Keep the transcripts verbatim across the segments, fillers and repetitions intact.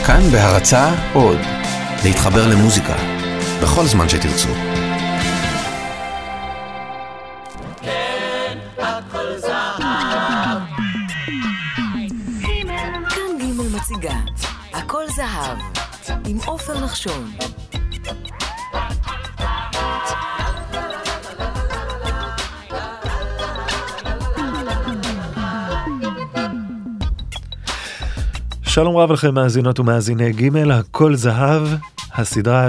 כאן בהרצאה עוד, להתחבר למוזיקה, בכל זמן שתרצו. כן, הכל זהב. כאן גימל מציגה, הכל זהב, עם עופר נחשון. שלום רב לכם מאזינות ומאזיני גימל, הכל זהב, הסדרה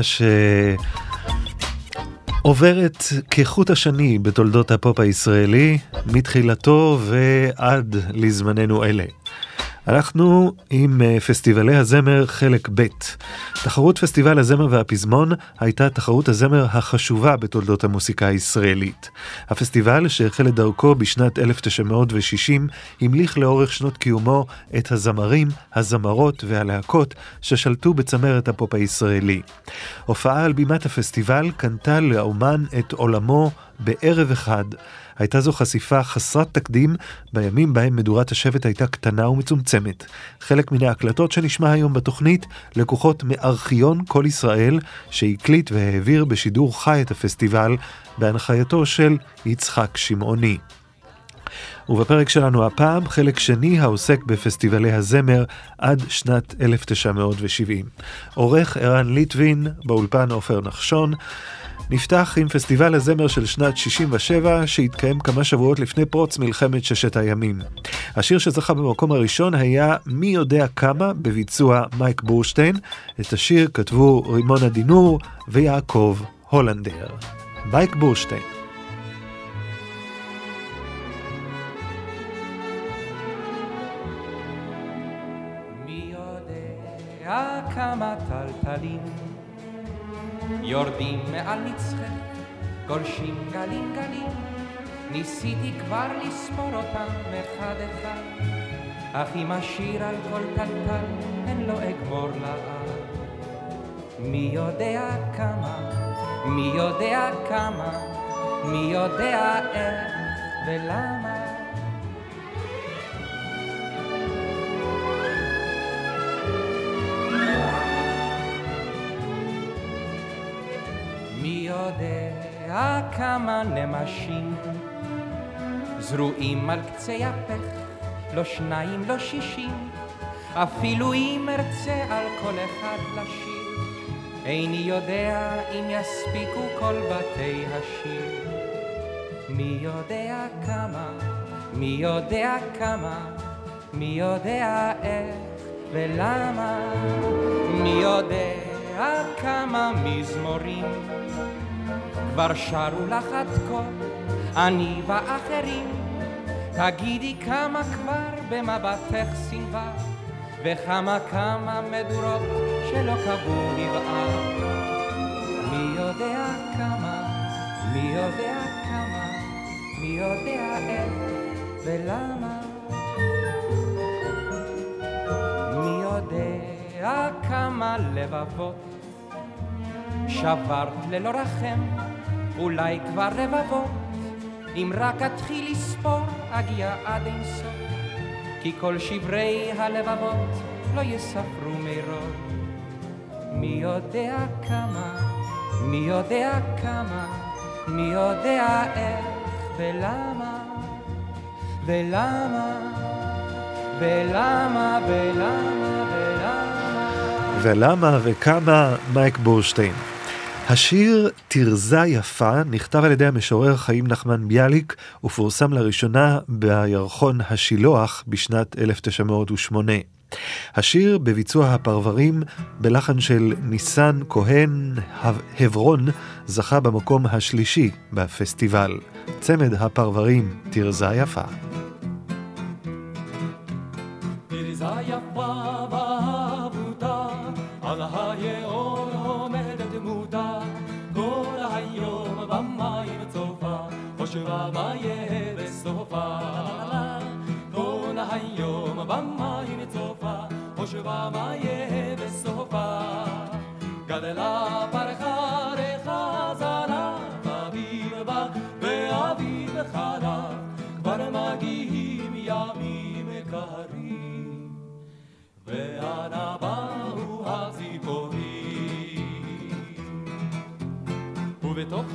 שעוברת כחוט השני בתולדות הפופ הישראלי, מתחילתו ועד לזמננו אלה. אנחנו עם פסטיבלי הזמר חלק ב'. תחרות פסטיבל הזמר והפזמון הייתה תחרות הזמר החשובה בתולדות המוסיקה הישראלית. הפסטיבל שהחל את דרכו בשנת אלף תשע מאות ושישים המליך לאורך שנות קיומו את הזמרים, הזמרות והלהקות ששלטו בצמרת הפופ הישראלי. הופעה על בימת הפסטיבל קנתה לאומן את עולמו בערב אחד. הייתה זו חשיפה חסרת תקדים בימים בהם מדורת השבט הייתה קטנה ומצומצמת. חלק מן ההקלטות שנשמע היום בתוכנית לקוחות מארכיון כל ישראל שהקליט והעביר בשידור חי את הפסטיבל בהנחייתו של יצחק שמעוני. ובפרק שלנו הפעם חלק שני העוסק בפסטיבלי הזמר עד שנת אלף תשע מאות ושבעים. עורך ערן ליטווין, באולפן עופר נחשון. נפתח עם פסטיבל הזמר של שנת שישים ושבע שהתקיים כמה שבועות לפני פרוץ מלחמת ששת הימים. השיר שזכה במקום הראשון היה מי יודע כמה בביצוע מייק בורשטיין. את השיר כתבו רימון הדינור ויעקב הולנדר. מייק בורשטיין. מי יודע כמה טלטלים יורדים מעל מצחך, גולשים גלים גלים, ניסיתי כבר לספור אותם אחד אחד, אך אם אשיר על כל טלטל, הן לא אגמור לעד. מי יודע כמה, מי יודע כמה, מי יודע איך ולמה. מי יודע כמה נמשים זרועים על קצה יפך, לא שניים, לא שישים, אפילו אם ארצה על כל אחד לשיר, איני יודע אם יספיקו כל בתי השיר. מי יודע כמה, מי יודע כמה, מי יודע איך ולמה. מי יודע כמה מזמורים כבר שרו לך עד כה, אני ואחרים. תגידי כמה כבר במבטך סנווה, וכמה כמה מדורות שלא קבעו נבעה. מי יודע כמה, מי יודע כמה, מי יודע איך ולמה. מי יודע כמה לבבות שברת ללא רחם, אולי כבר רבבות, אם רק אתחיל לספור אגיע עד אין סוף, כי כל שברי הלבבות לא יספרו מרוב. מי יודע כמה, מי יודע כמה, מי יודע איך ולמה, ולמה, ולמה, ולמה, ולמה, ולמה וכמה. מייק בורשטיין. השיר תרזה יפה נכתב על ידי המשורר חיים נחמן ביאליק ופורסם לראשונה בירחון השילוח בשנת אלף תשע מאות ושמונה. השיר בביצוע הפרברים בלחן של ניסן כהן הברון זכה במקום השלישי בפסטיבל. צמד הפרברים תרזה יפה. תרזה יפה בעבודה על היאור עומדת מודה, כל היום במים צופה חושבה מה יהיה בסופה. כל היום במים צופה חושבה מה יהיה בסופה. גדלה פרחה רחזרה אביב בא ואביב חלף, כבר מגיעים ימים קרים ואנה באו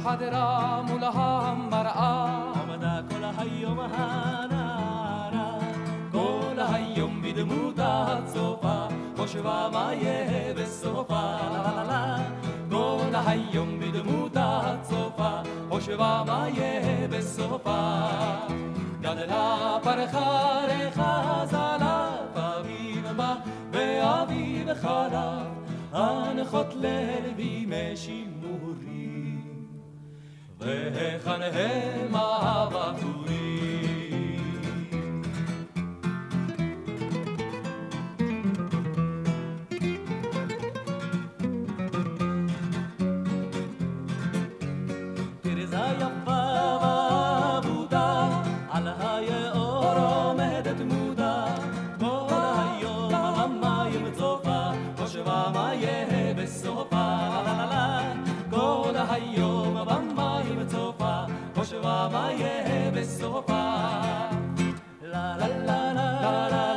בחדרה מול המראה עמדה כל היום הנערה כל היום בדמותה צופה חושבה מה יהיה בסופה כל היום בדמותה צופה חושבה מה יהיה בסופה גדלה פרחה רחה זלף אביב מה ואביב חלף הנחות ללוי משימורים והיכן הם הבחורים תרזה יפה ועבודה על היאור עומדת מודה כל היום המים צופה חושבה מה יהיה בסופה כל היום במים צופה חושבה מה יהיה בסופה לה לה לה לה לה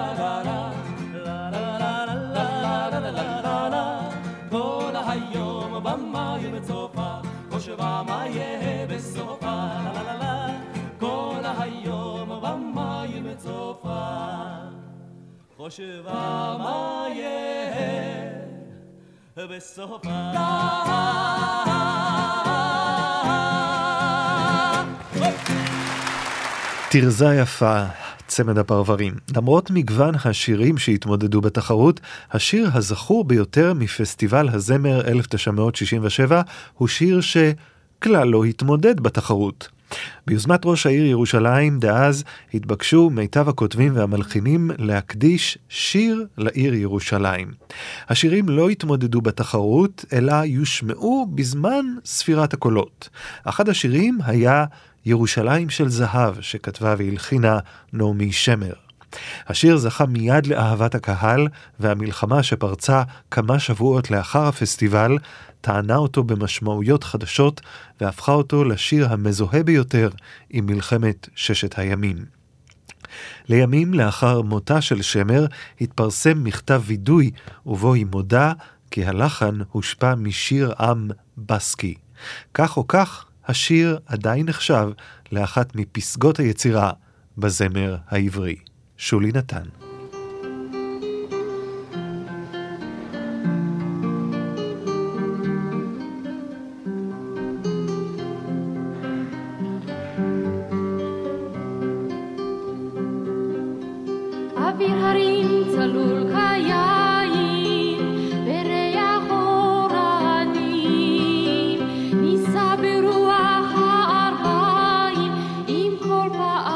כל היום במים צופה חושבה מה יהיה בסופה כל היום במים צופה חושבה מה יהיה בסופה תרזה יפה, צמד הפרברים. למרות מגוון השירים שהתמודדו בתחרות, השיר הזכור ביותר מפסטיבל הזמר אלף תשע מאות שישים ושבע הוא שיר שכלל לא התמודד בתחרות. ביוזמת ראש העיר ירושלים דאז התבקשו מיטב הכותבים והמלחינים להקדיש שיר לעיר ירושלים. השירים לא התמודדו בתחרות, אלא יושמעו בזמן ספירת הקולות. אחד השירים היה ירושלים של זהב, שכתבה והלחינה נעמי שמר. השיר זכה מיד לאהבת הקהל, והמלחמה שפרצה כמה שבועות לאחר הפסטיבל, טענה אותו במשמעויות חדשות, והפכה אותו לשיר המזוהה ביותר עם מלחמת ששת הימים. לימים לאחר מותה של שמר, התפרסם מכתב וידוי, ובו היא מודה כי הלחן הושפע משיר עם בסקי. כך או כך, השיר עדיין נחשב לאחת מפסגות היצירה בזמר העברי. שולי נתן. אוויר הרים צלול חיין בריח אורנים ניסה ברוח הארבעים עם כל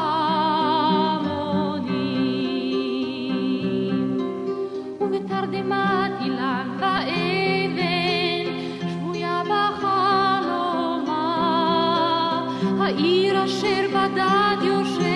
פעמונים ובתרדמת אילן ואבן שבויה בחלומה העיר אשר בדד יושבת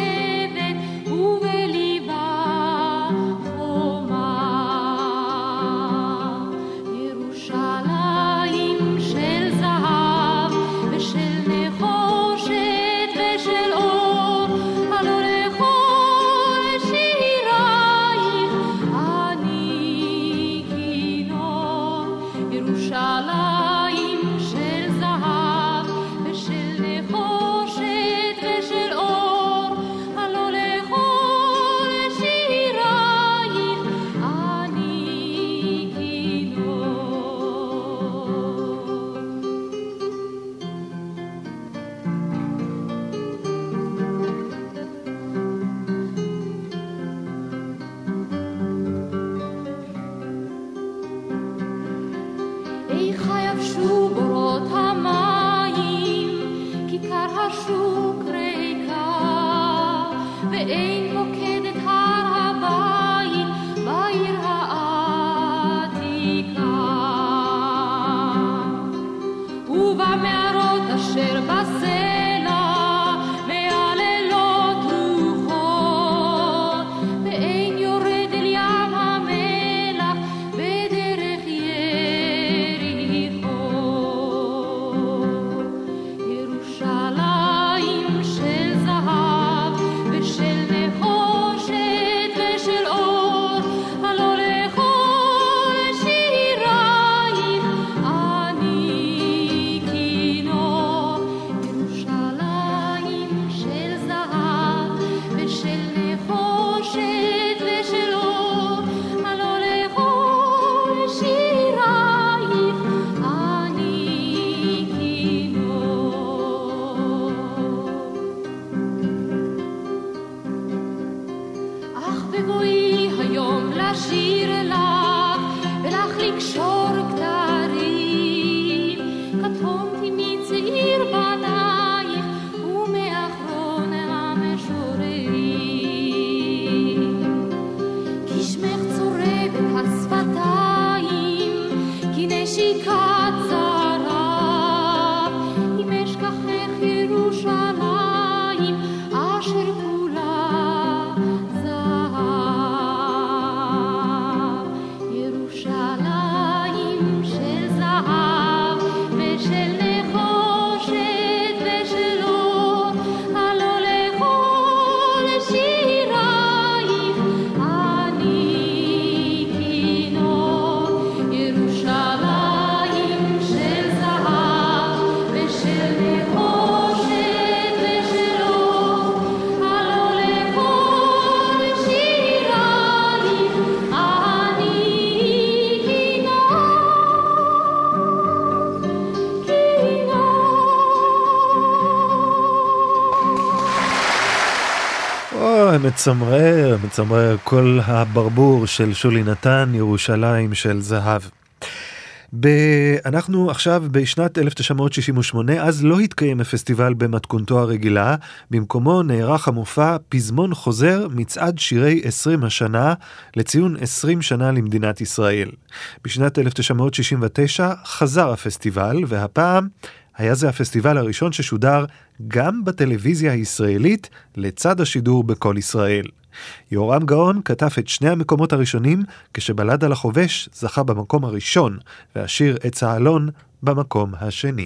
מצמרר, מצמרר כל הברבור של שולי נתן, ירושלים של זהב. ב- אנחנו עכשיו בשנת אלף תשע מאות שישים ושמונה, אז לא התקיים הפסטיבל במתכונתו הרגילה, במקומו נערך המופע פזמון חוזר מצעד שירי עשרים השנה, לציון עשרים שנה למדינת ישראל. בשנת אלף תשע מאות שישים ותשע חזר הפסטיבל, והפעם היה זה הפסטיבל הראשון ששודר גם בטלוויזיה הישראלית לצד השידור בכל ישראל. יורם גאון כתב את שני המקומות הראשונים, כשבלד על החובש זכה במקום הראשון, והשיר עץ האלון במקום השני.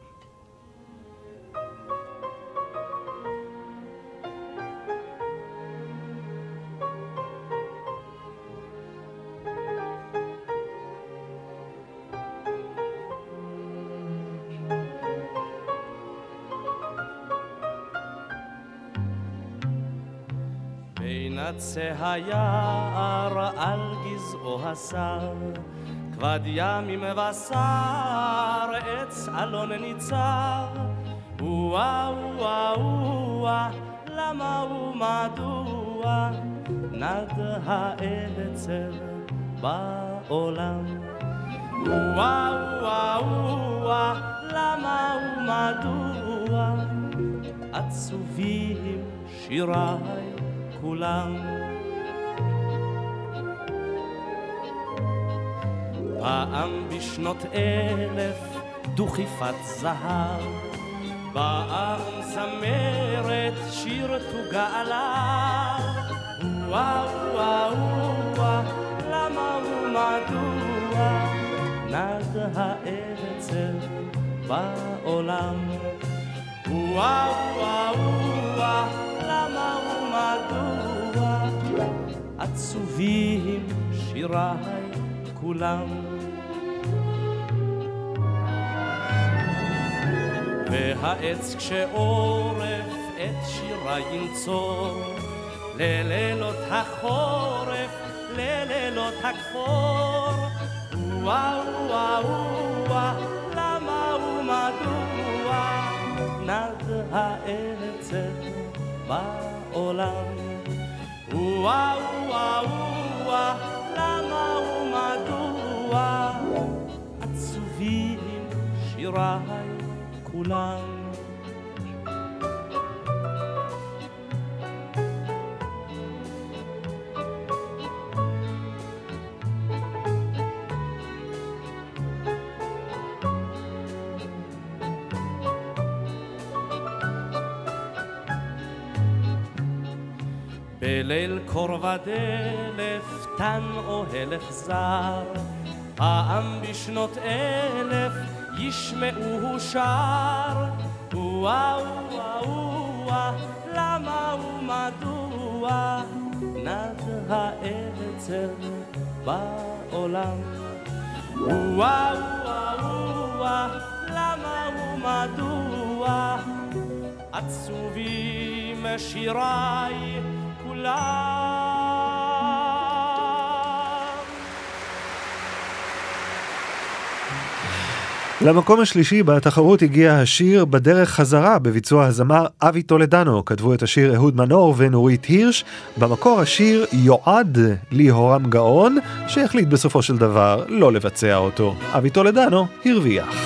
עצי היער על גזעו הסר, כבד ימים ובשר, עץ אלון ניצר. וואה וואה וואה, למה ומדוע נד העצר בעולם? וואה וואה וואה, למה ומדוע עצובים שיריי כולם? פעם בשנות אלף דוכיפת זהב, באה ומזמרת שיר תוגעלה. וואה וואה וואה, למה ומדוע נד העצר בעולם? וואה וואה וואה, למה ומדוע עצובים שיריי כולם? והעץ כשעורף את שיריי ינצור, ללילות החורף, ללילות הכפור. וואה וואה וואה, למה ומדוע נד העצר בעולם? וואה וואה וואה, למה ומדוע עצובים שיריי כולם? בליל קור ודלף תן אוהל אכזר, פעם בשנות אלף ישמעו שר. וואה וואה וואה, למה ומדוע נד העצר בעולם? וואה וואה וואה, למה ומדוע עצובים שיריי כולם? למקום השלישי בתחרות הגיע השיר בדרך חזרה בביצוע הזמר אבי טולדנו. כתבו את השיר אהוד מנור ונורית הירש. במקור השיר יועד ליהורם גאון, שהחליט בסופו של דבר לא לבצע אותו. אבי טולדנו הרוויח.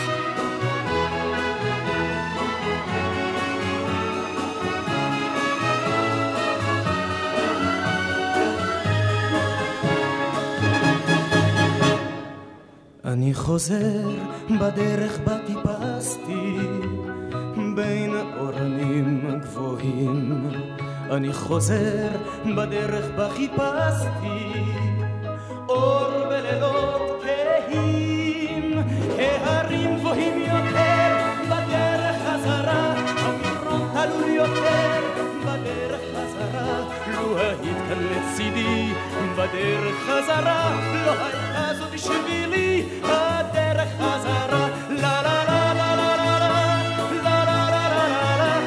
אני חוזר בדרך בה טיפסתי בין אורנים גבוהים, אני חוזר בדרך בה חיפשתי אור בלילות כהים, ההרים גבוהים יותר בדרך חזרה, המדרון תלול יותר בדרך חזרה. לו היית כאן לצידי בדרך חזרה, לא הייתה זו בשבילי הדרך חזרה. לה לה לה לה לה לה לה לה לה לה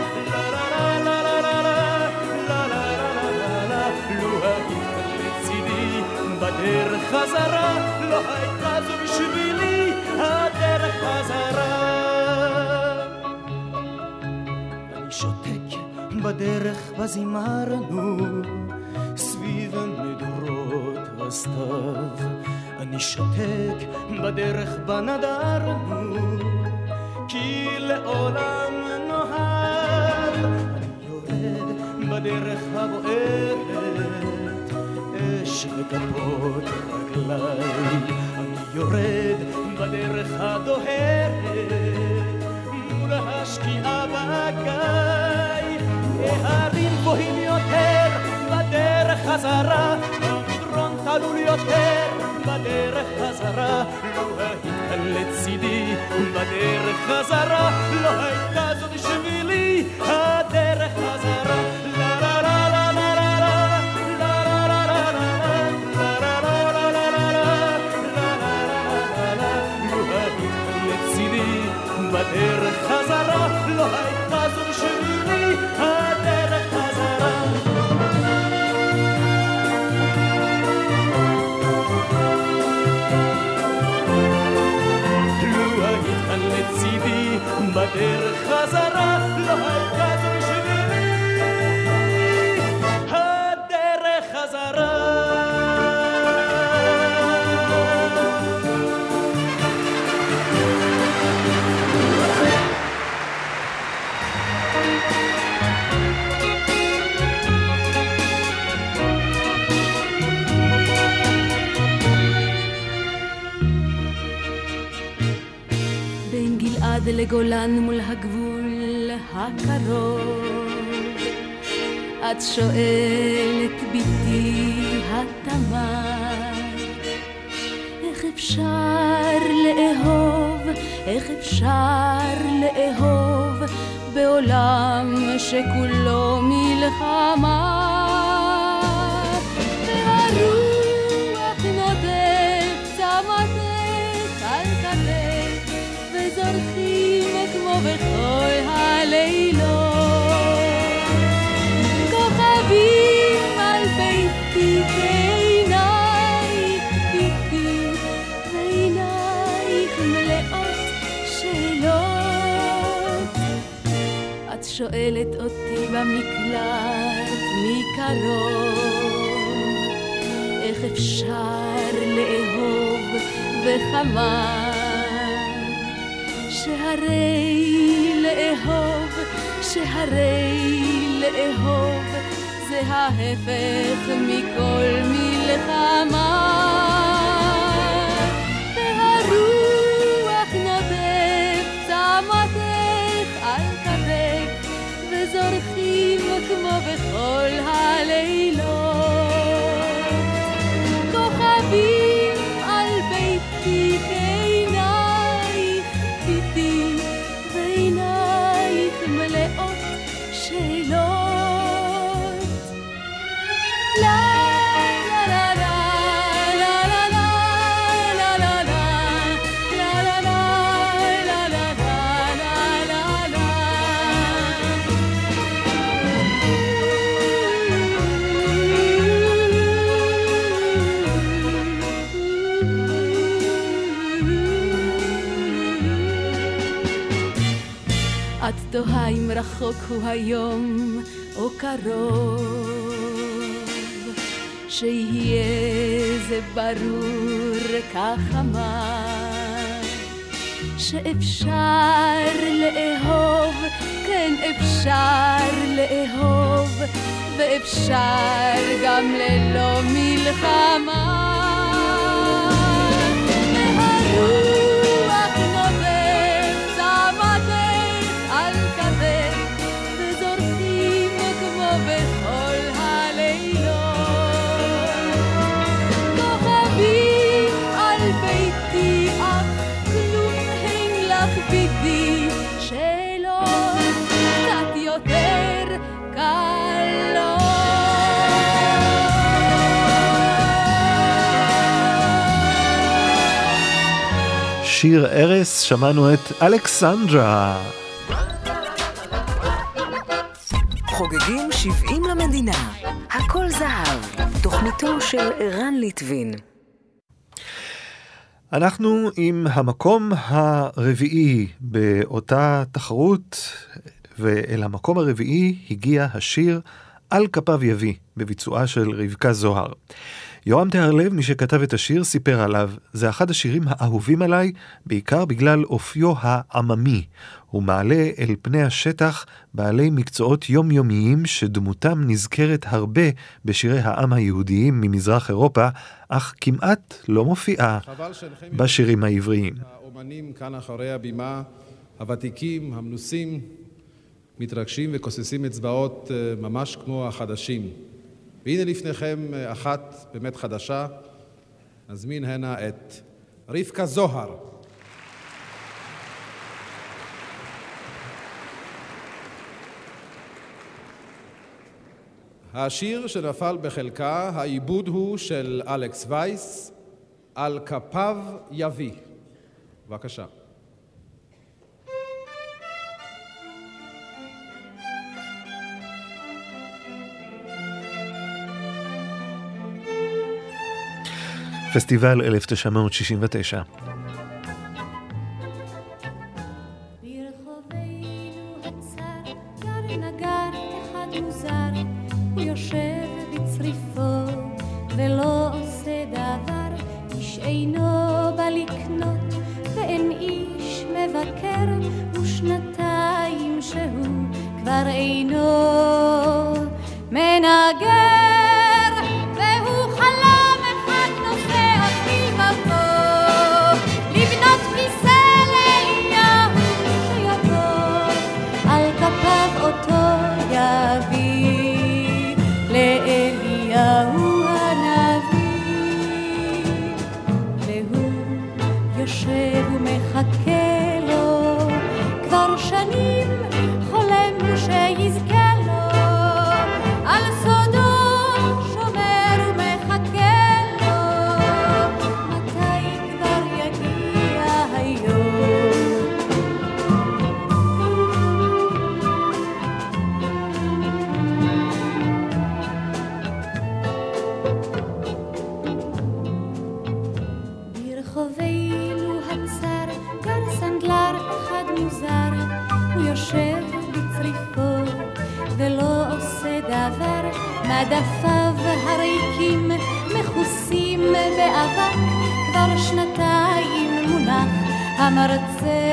לה לה לה. לו היית כאן לצידי בדרך חזרה, לא הייתה זו בשבילי הדרך חזרה. אני שותק בדרך בזימרנו סביב מדורות הסתיו, אני שותק בדרך בנדרנו כי לעולם נוהב, אני יורד בדרך הבוערת אש ותפות רגליי, אני יורד בדרך הדוהרת מול השקיעה בגיא, ההרים גבוהים יותר בדרך חזרה, המדרון תלול יותר בדרך חזרה, לא היית כאן לצידי בדרך חזרה, לא הייתה זאת בשבילי הדרך חזרה. בדרך חזרה, לא הייתה זו בשבילי הדרך חזרה. לו היית כאן לצידי בדרך חזרה, לא הייתה זו בשבילי הדרך חזרה. עד לגולן מול הגבול הקרוב, את שואלת ביתי התמר, איך אפשר לאהוב, איך אפשר לאהוב בעולם שכולו מלחמה, והרוח נוטף צמתך על כתף וזורחים כמו בכל הלילות, כוכבים על ביתי כעינייך ביתי, ועינייך מלאות שאלות. את שואלת אותי במקלט מקרוב, איך אפשר לאהוב וכמה, שהרי לאהוב, שהרי לאהוב זה ההפך מכל מלחמה, והרוח נוטף צמתך על כתף וזורחים כמו בכל הלילות, כוכבים על ביתי כעינייך ביתי, ועינייך מלאות שאלות. את תוהה אם רחוק הוא היום או קרוב, שיהיה זה ברור כחמה, שאפשר לאהוב, כן אפשר לאהוב, ואפשר גם ללא מלחמה. והרוח נוטף צמתך על כתף וזורחים כמו בכל הלילות, כוכבים על ביתי אך כלום אין לך בידי, שאלות קצת יותר קלות. שיר ארס, שמענו את אלכסנדרה. חוגגים שבעים למדינה, הכל זהב, תוכניתו של ערן ליטבין. אנחנו עם המקום הרביעי באותה תחרות, ואל המקום הרביעי הגיע השיר על כפיו יביא, בביצועה של רבקה זוהר. יורם תהרלב, מי שכתב את השיר, סיפר עליו, זה אחד השירים האהובים עליי, בעיקר בגלל אופיו העממי. הוא מעלה אל פני השטח בעלי מקצועות יומיומיים שדמותם נזכרת הרבה בשירי העם היהודיים ממזרח אירופה, אך כמעט לא מופיעה בשירים העבריים. האומנים כאן אחרי הבימה, הוותיקים, המנוסים, מתרגשים וכוססים אצבעות ממש כמו החדשים. והנה לפניכם אחת באמת חדשה, נזמין הנה את רבקה זוהר. השיר שנפל בחלקה, העיבוד הוא של אלכס וייס, על כפיו יביא. בבקשה. פסטיבל אלף תשע מאות שישים ותשע. ברחובנו הצר גר נגר אחד מוזר, הוא יושב בצריפו ולא עושה דבר, איש אינו בא לקנות ואין איש מבקר, ושנתיים שהוא כבר אינו מנגר. מדפיו הריקים מכוסים באבק, כבר שנתיים מונח המרצה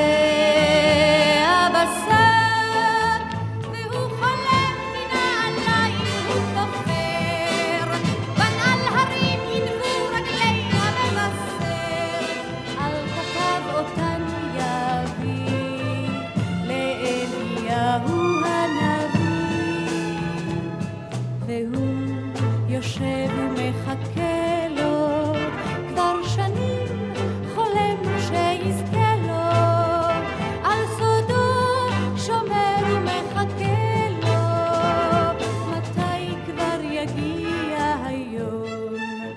הבשק, והוא חולם מנעליים הוא תופר, בנעל הרים ינבו רגלי המבשר, על כפיו אותן יביא לאליהו יושב ומחכה לו, כבר שנים חולם שיזכה לו, על סודו שומר ומחכה לו, מתי כבר יגיע היום.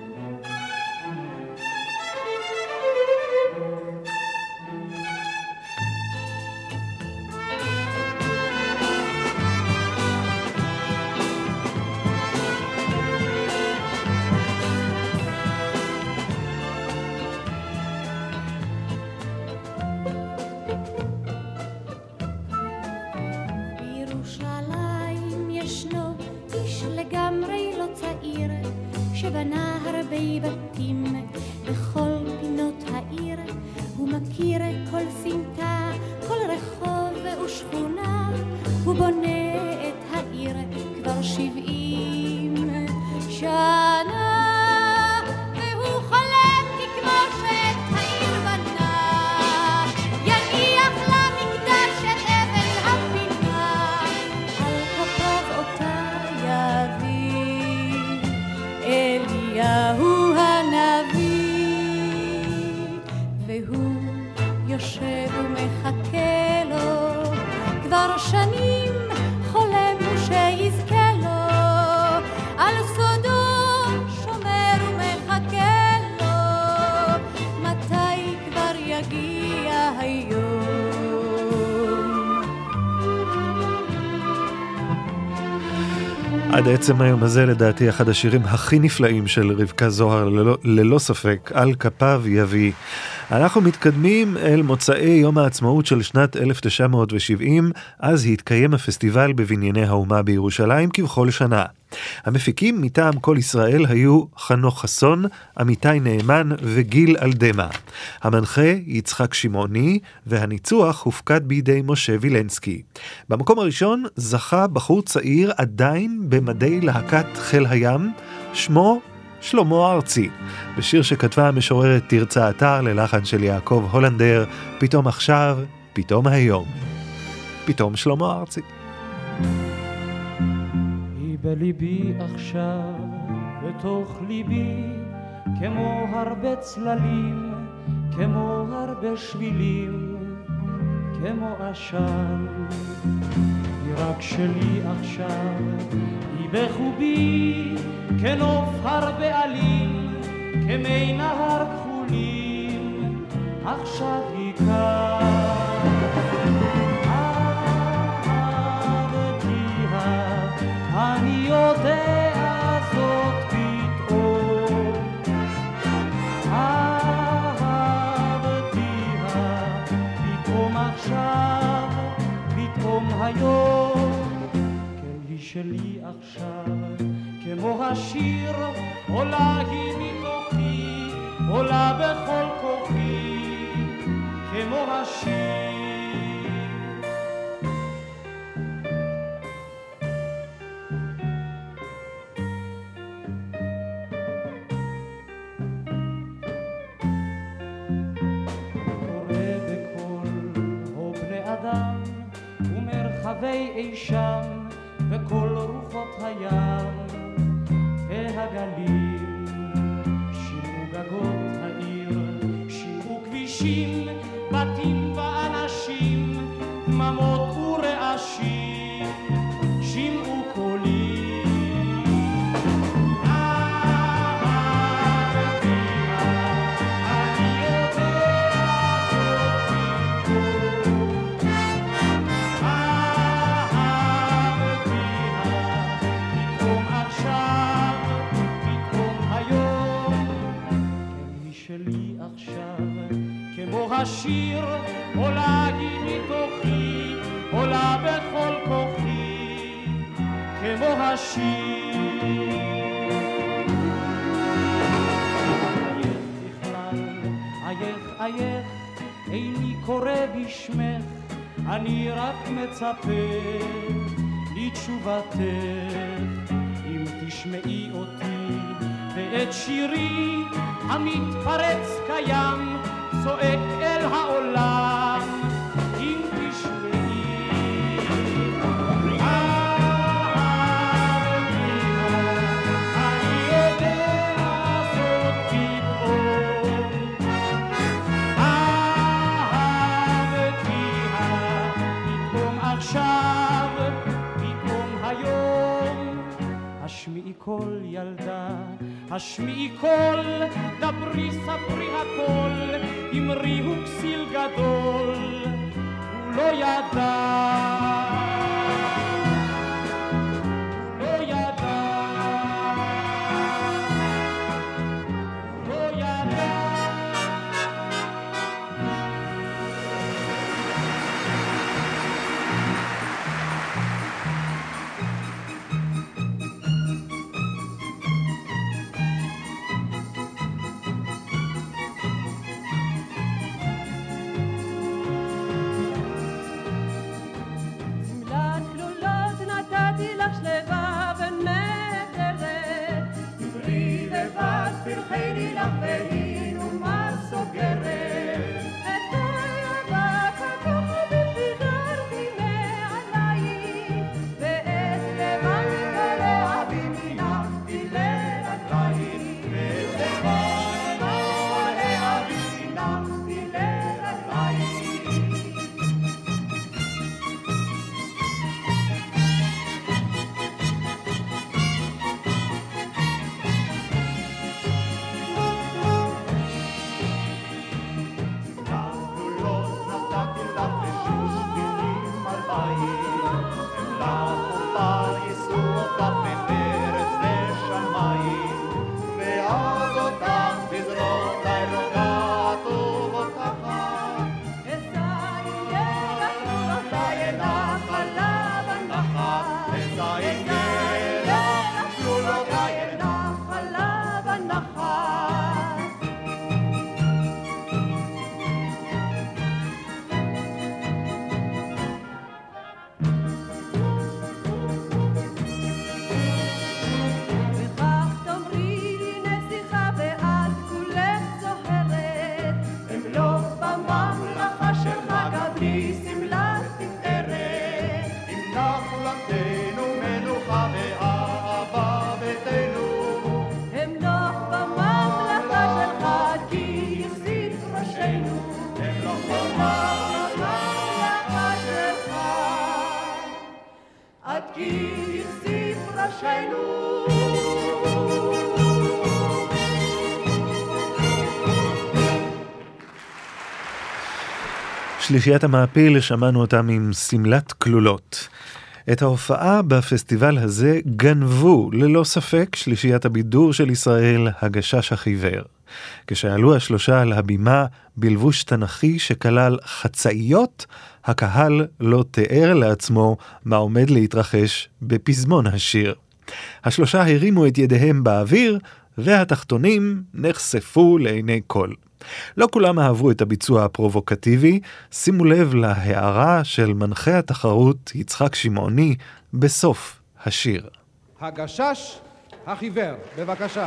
שבנה הרבה בתים בכל פינות העיר, הוא מכיר כל סמטה, כל רחוב ושכונה, הוא בונה את העיר כבר שבעים שנה, והוא חולם כי כמו שאת העיר בנה, יניח למקדש את אבן הפינה, על כפיו אותה יביא אליהו הנביא, והוא יושב ומחכה לו, כבר שנים חולם שיזכה לו, על סודו שומר ומחכה לו, מתי כבר יגיע היום. עד עצם היום הזה לדעתי אחד השירים הכי נפלאים של רבקה זוהר, ללא, ללא ספק, על כפיו יביא. אנחנו מתקדמים אל מוצאי יום העצמאות של שנת אלף תשע מאות שבעים, אז התקיים הפסטיבל בבנייני האומה בירושלים כבכל שנה. המפיקים מטעם כל ישראל היו חנוך חסון, אמיתי נאמן וגיל אלדמה. המנחה יצחק שמעוני, והניצוח הופקד בידי משה וילנסקי. במקום הראשון זכה בחור צעיר עדיין במדי להקת חיל הים, שמו שלמה ארצי, בשיר שכתבה המשוררת תרצה אתר ללחן של יעקב הולנדר, פתאום עכשיו, פתאום היום. פתאום שלמה ארצי. היא בליבי עכשיו, בתוך ליבי, כמו הרבה צללים, כמו הרבה שבילים, כמו עשן. היא רק שלי עכשיו, היא בחובי, כנוף הרבה עלים, כמי נהר כחולים, עכשיו היא כאן. אהבתיה, אני יודע זאת פתאום. אהבתיה, פתאום עכשיו, פתאום היום, כן היא שלי עכשיו. כמו השיר עולה היא מתוכי, עולה בכל כוחי, כמו השיר. קורא בכל הו בני אדם ומרחבי אי שם וכל רוחות הים והגלים, שירו גגות העיר, שירו כבישים, בתים ואנשים, דממות ורעשים, שמעו קולי. אהבתיה, אני יודע זאת פתאום. אהבתיה, פתאום עכשיו, שלי עכשיו, כמו השיר עולה היא מתוכי, עולה בכל כוחי, כמו השיר. אייך בכלל, אייך אייך, איני קורא בשמך, אני רק מצפה לתשובתך. אם תשמעי אותי ואת שירי המתפרץ קיים, צועק אל העולם, אם תשמעי. אהבתיה, אני יודע זאת פתאום. אהבתיה, פתאום עכשיו, פתאום היום. השמיעי קול ילדה, השמיעי קול, דברי ספרי הכל, אמרי הוא כסיל גדול, הוא לא ידע, הוא לא ידע, הוא לא ידע. שלישיית המעפיל, שמענו אותם עם סמלת כלולות. את ההופעה בפסטיבל הזה גנבו ללא ספק שלישיית הבידור של ישראל, הגשש החיוור. כשעלו השלושה על הבימה בלבוש תנכי שכלל חצאיות, הקהל לא תיאר לעצמו מה עומד להתרחש בפזמון השיר. השלושה הרימו את ידיהם באוויר, והתחתונים נחשפו לעיני כל. לא כולם אהבו את הביצוע הפרובוקטיבי, שימו לב להערה של מנחה התחרות יצחק שמעוני בסוף השיר. הגשש החיוור, בבקשה.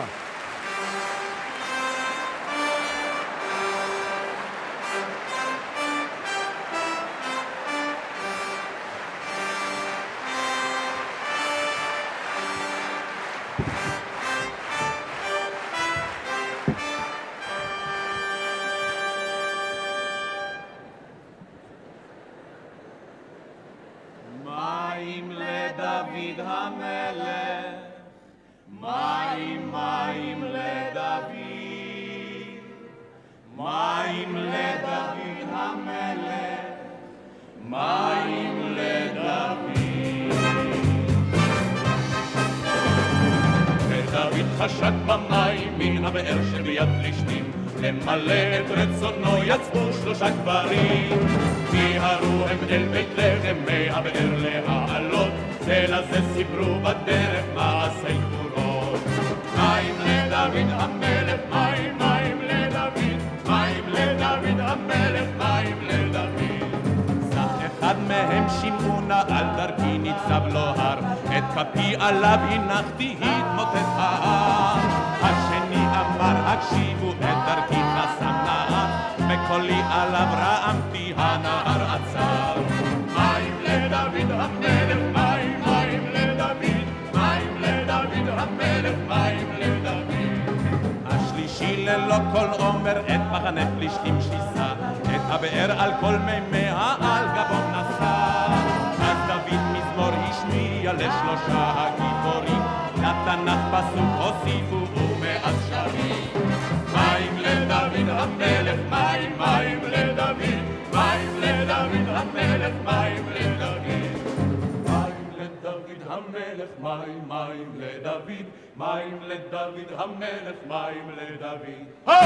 חשק במים מן הבאר שביד פלישתים, למלא את רצונו יצאו שלושה גברים, מיהרו הם אל בית לחם מהבאר להעלות, זה לזה סיפרו בדרך מעשי גבורות. מים לדוד המלך, מים, מים לדוד, מים לדוד המלך, מים לדוד. סך אחד מהם שמעונה על דרכי ניצב לו הר, את כפי עליו הנחתי התמוטט ההר. השני אמר הקשיבו את דרכי חסם נהר, בקולי עליו רעמתי הנהר עצר. מים לדוד המלך, מים, מים לדוד, מים לדוד המלך, מים לדוד. השלישי ללא כל אומר את מחנה פלישתים שיסה, את הבאר על כל מימיה על גבו נסע. אז דוד מזמור השמיע לשלושה הגיבורים, לתנ"ך פסוק הוסיפו ומאז שרים. מים לדוד המלך, מים, מים לדוד, מים לדוד המלך, מים לדוד. מים לדוד המלך, מים, מים לדוד, מים לדוד המלך, מים לדוד. הו!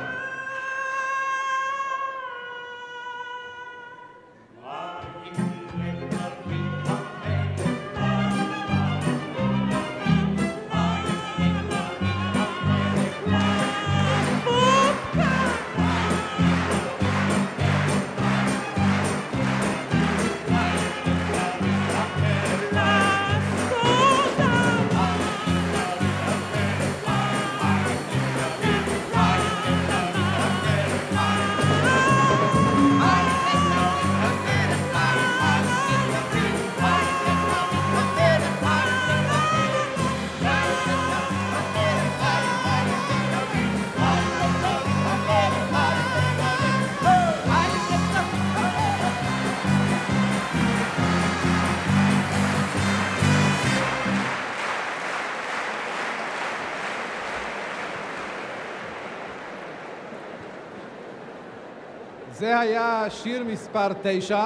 זה היה שיר מספר תשע.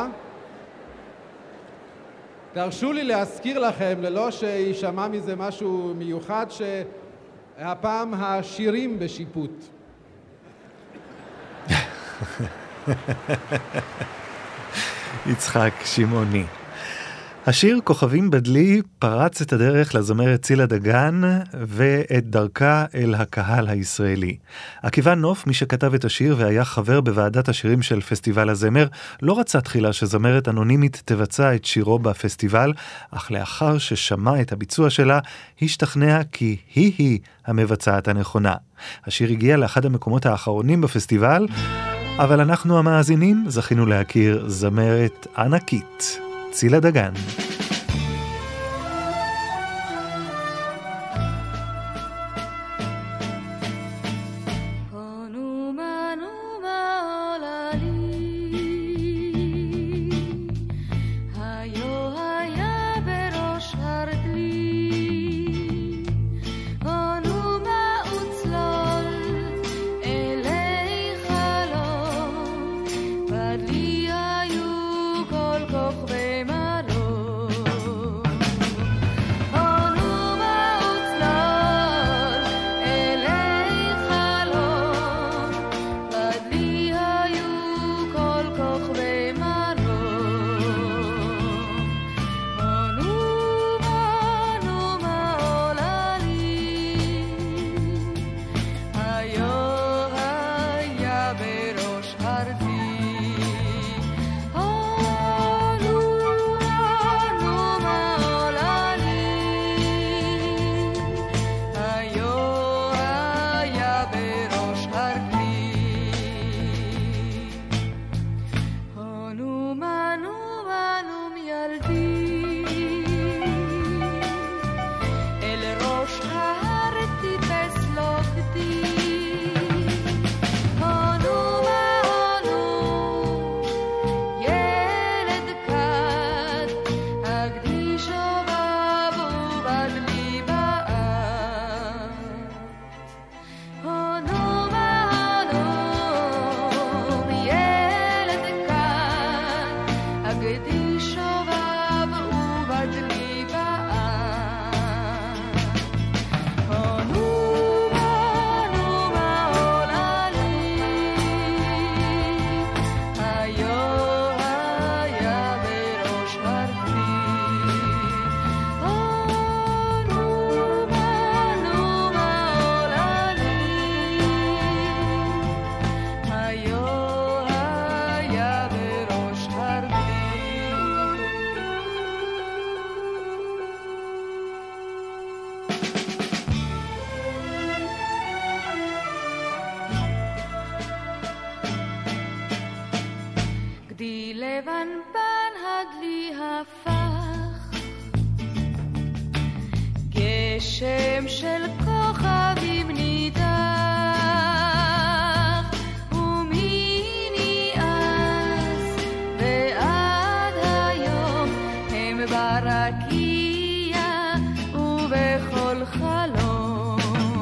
תרשו לי להזכיר לכם, ללא שישמע מזה משהו מיוחד, שהפעם השירים בשיפוט. יצחק שמעוני. השיר כוכבים בדלי פרץ את הדרך לזמרת צילה דגן ואת דרכה אל הקהל הישראלי. עקיבא נוף, מי שכתב את השיר והיה חבר בוועדת השירים של פסטיבל הזמר, לא רצה תחילה שזמרת אנונימית תבצע את שירו בפסטיבל, אך לאחר ששמע את הביצוע שלה, השתכנע כי היא-היא המבצעת הנכונה. השיר הגיע לאחד המקומות האחרונים בפסטיבל, אבל אנחנו המאזינים זכינו להכיר זמרת ענקית. צילה דגן. Badlia לבנבן הדלי הפך גשם של כוכבים נידח ומיני אז ועד היום הם ברקיע ובכל חלום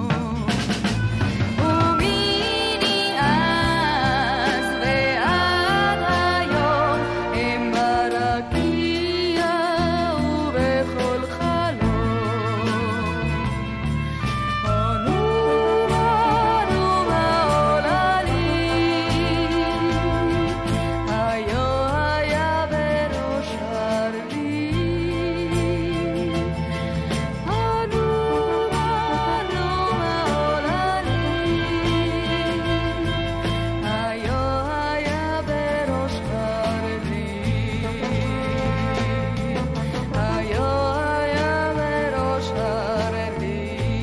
ומיני אז ועד היום הם ברקיע ובכל חלום הנור הנור העוללים היו היה בראש הרבי הנור הנור העוללים היו היה בראש הרבי היו היה בראש הרבי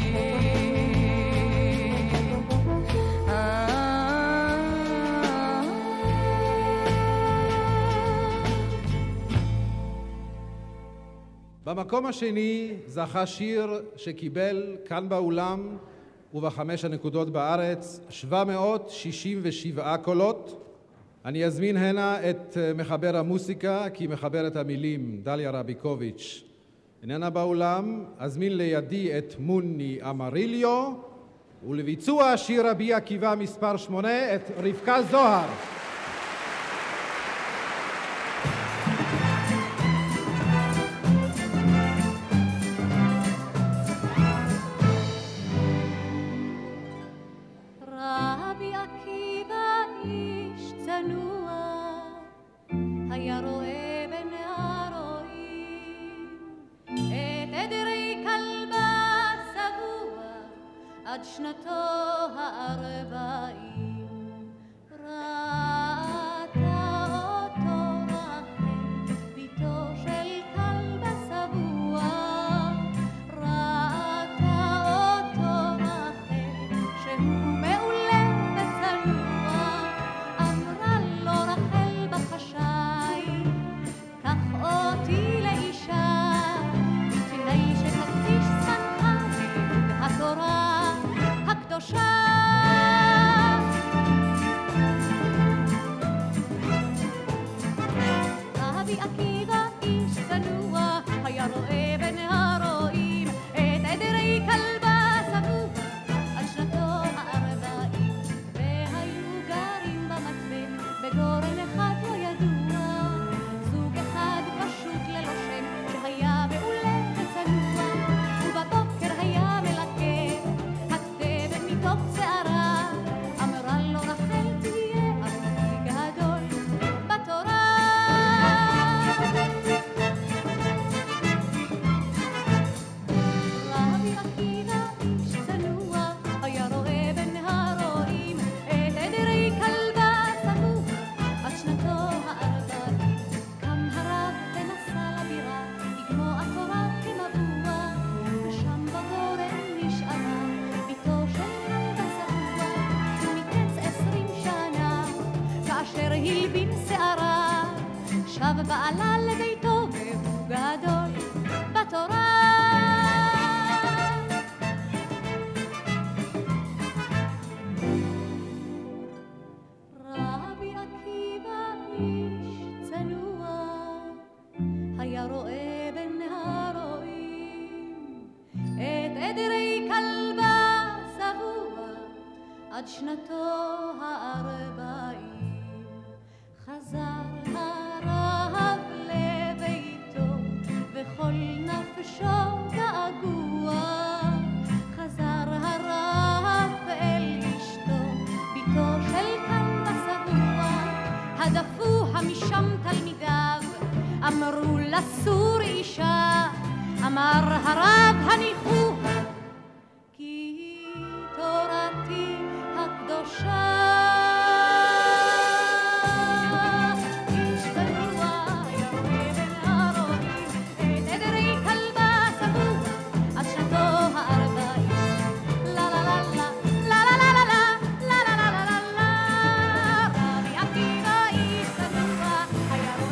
במקום השני זכה שיר שקיבל כאן באולם ובחמש הנקודות בארץ שבע מאות שישים ושבע קולות. אני אזמין הנה את מחבר המוסיקה, כי מחברת המילים דליה רביקוביץ' איננה באולם. אזמין לידי את מוני אמריליו, ולביצוע שיר רבי עקיבא מספר שמונה את רבקה זוהר. רבי עקיבא איש צנוע היה רואה בנהרואים את עדרי כלבה שבוע עד שנתו הארבעים ראתה אותו רחל ביתו של כלבה שבוע ראתה אותו רחל שהוא מעולה וצנוע אמרה לו רחל בחשאי קח אותי לאישה בתנאי שתקדיש זמנך ללימוד התורה הקדושה רבי עקיבא איש צנוע היה רואה בנהרואים את עדרי כלבה שבוע על שנתו הארבעים והיו גרים במתווה בגורן אחד לא ידוע זוג אחד פשוט ללא שם שהיה מעולה וצנוע ובבוקר היה מלקט הכתבת מתוך שערה אמרה לו רחל תהיה אבי גדול בתורה רבי עקיבא איש צנוע היה רואה בנהרואים את עדרי כלבה שבוע עד שנתו הארבעים קם הרב ונסע לבירה לגמוע התורה כמבוע ושם בגורן נשארה ביתו של כלבה שבוע ומקץ עשרים שנה כאשר הלבין שערה שב בעלה לביתו והוא גדול בתורה רבי עקיבא איש צנוע היה רואה בנהרואים את עדרי כלבה שבוע עד שנתו הארבעים חזר הרב לביתו וכל נפשו געגוע חזר הרב אל אשתו ביתו של כלבה שבוע הדפו המשם תלמידיו אמרו לסור אישה אמר הרב הניחוה כי היא תורתי הקדושה איש צנוע היה רואה בנהרואים את עדרי כלבה שבוע עד שנתו הארבעים לה לה לה לה לה לה לה לה לה לה לה לה לה רבי עקיבא איש צנוע היה רואה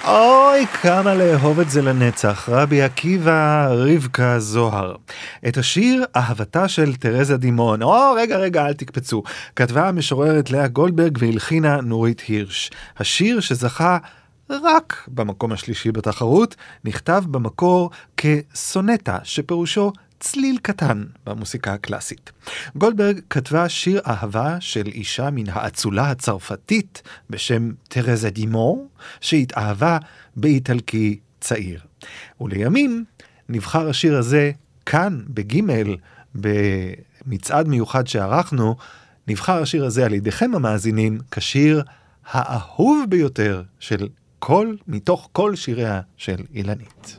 אוי, כמה לאהוב את זה לנצח, רבי עקיבא רבקה זוהר. את השיר אהבתה של תרזה דימון, או רגע רגע אל תקפצו, כתבה המשוררת לאה גולדברג והלחינה נורית הירש. השיר שזכה רק במקום השלישי בתחרות, נכתב במקור כסונטה, שפירושו צליל קטן במוסיקה הקלאסית. גולדברג כתבה שיר אהבה של אישה מן האצולה הצרפתית בשם תרזה דימון, שהתאהבה באיטלקי צעיר. ולימים נבחר השיר הזה כאן בגימל, במצעד מיוחד שערכנו, נבחר השיר הזה על ידיכם המאזינים כשיר האהוב ביותר של כל, מתוך כל שיריה של אילנית.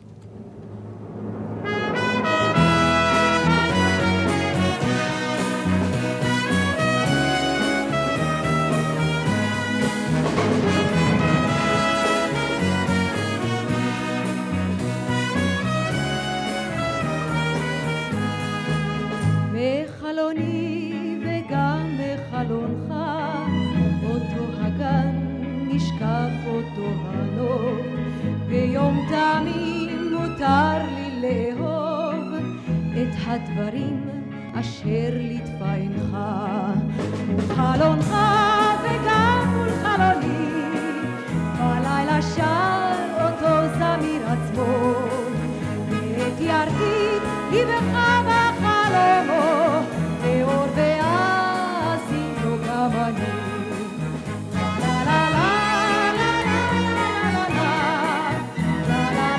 בחלוני וגם בחלונך אותו הגן נשקף אותו הנוף ביום תמים מותר לי לאהוב את הדברים אשר לטפה עינך מול חלונך וגם מול חלוני בלילה שר אותו זמיר עצמו ואת ירקית ליבך בחלומו ואור ועזים לו גם אני לה לה לה לה לה לה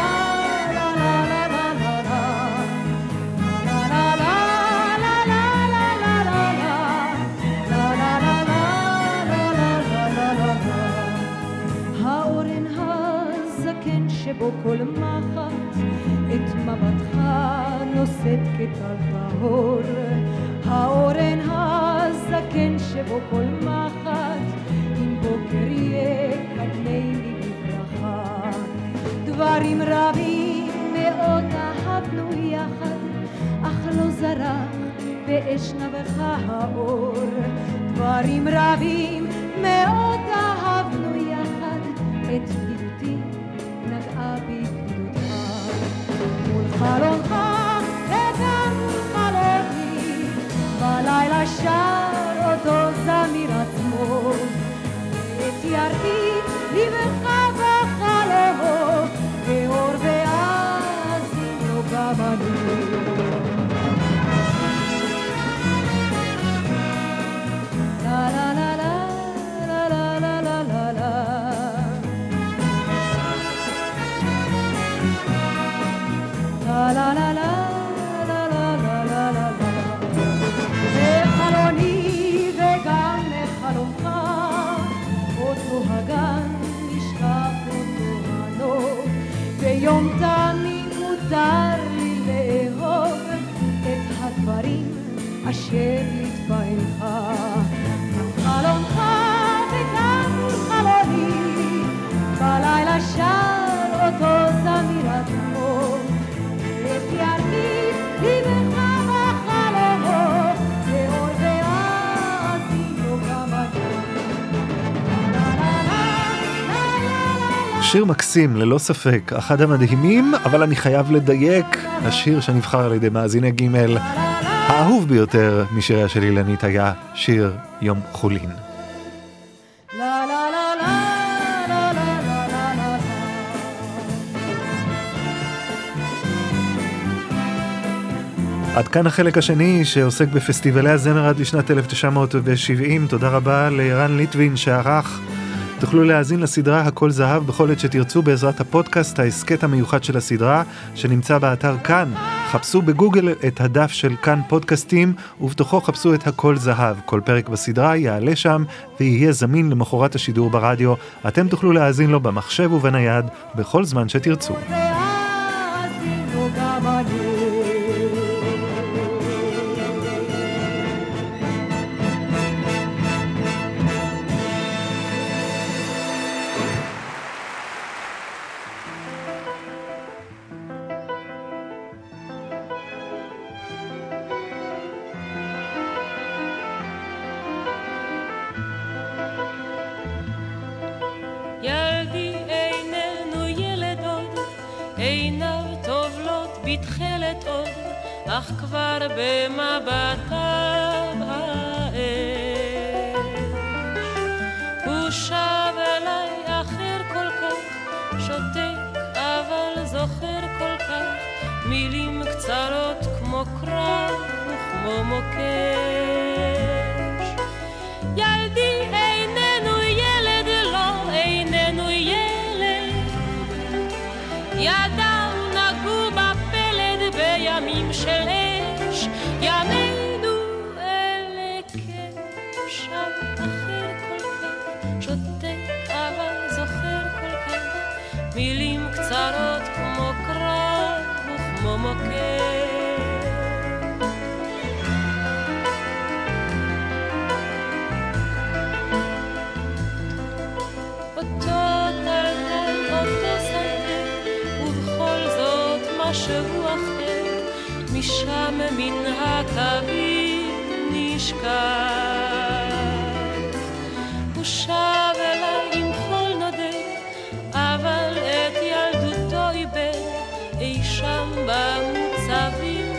האורן הזקן שבו כל מחט את מבטך נושאת כטל טהור האורן הזקן שבו כל מחט עם בוקר יקדמי לי בברכה דברים רבים מאוד אהבנו יחד אך לא זרח באשנבך האור דברים רבים מאוד אהבנו יחד את בדידותי נגעה בבדידותך מול חלונך וגם מול חלוני בלילה שר אותו זמיר עצמו את ירקית ליבך בחלומו ואור ועזים לו גם אני לה לה לה לה לה לה לה לה לה la la la la la la la la בחלוני וגם בחלונך אותו הגן נשקף אותו הנוף ביום תמים מותר לי לאהוב את הדברים אשר לטפה עינך חלונך וגם חלוני בלילה שר אותו זמיר עצמו את ירקית ליבך בחלומו ואור ועזים לו גם שיר מקסים, ללא ספק, אחד המדהימים, אבל אני חייב לדייק, השיר שנבחר על ידי מאזיני גימל, האהוב ביותר משיריה של אילנית היה שיר יום חולין. לה לה לה לה לה לה לה לה עד כאן החלק השני שעוסק בפסטיבלי הזמר עד לשנת אלף תשע מאות שבעים. תודה רבה לירן ליטווין שערך. תוכלו להאזין לסדרה הכל זהב בכל עת שתרצו בעזרת הפודקאסט, העסקת המיוחד של הסדרה שנמצא באתר כאן. חפשו בגוגל את הדף של כאן פודקאסטים ובתוכו חפשו את הכל זהב. כל פרק בסדרה יעלה שם ויהיה זמין למחרת השידור ברדיו. אתם תוכלו להאזין לו במחשב ובנייד בכל זמן שתרצו. ילדי אינך עיניו טובלות בתחילת עוד, אך כבר במבטיו האש. הוא שב אליי אחר כל כך, שותק אבל זוכר כל כך, מילים קצרות כמו קרב וכמו מוקש. ילדי איננו ילד, לא איננו ילד, ידיו נגעו בפלד בימים של אש, ימינו אלה כשם אחר כל כך, שותק אבל זוכר כל כך, מילים קצרות כמו קרב וכמו מוקש. שהוא אחר, משם מן הקווים נשכח. הוא שב אליי עם חול נודד, אבל את ילדותו איבד, אי שם במוצבים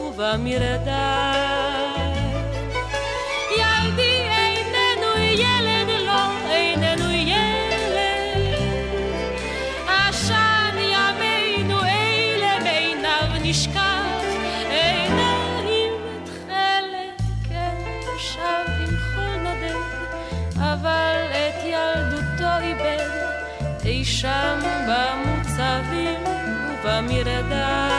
ובמרדף. ילדי איננו ילד, לא איננו ילד, עשן ימינו נשכח, עיניים תחלת, כן, שב עם חול נודד, אבל את ילדותו איבד, אי שם במוצבים ובמרדף.